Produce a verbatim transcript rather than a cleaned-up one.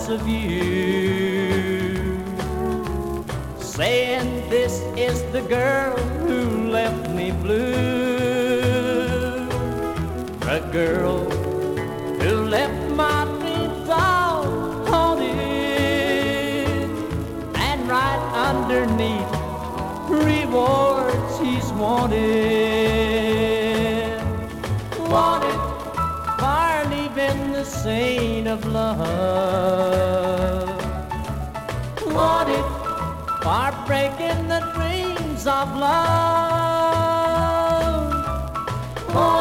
thoughts of you, saying this is the girl who left me blue, the girl who left my dreams all haunted, and right underneath rewards he's wanted, wanted for leaving the scene of love, wanted for breaking the dreams of love.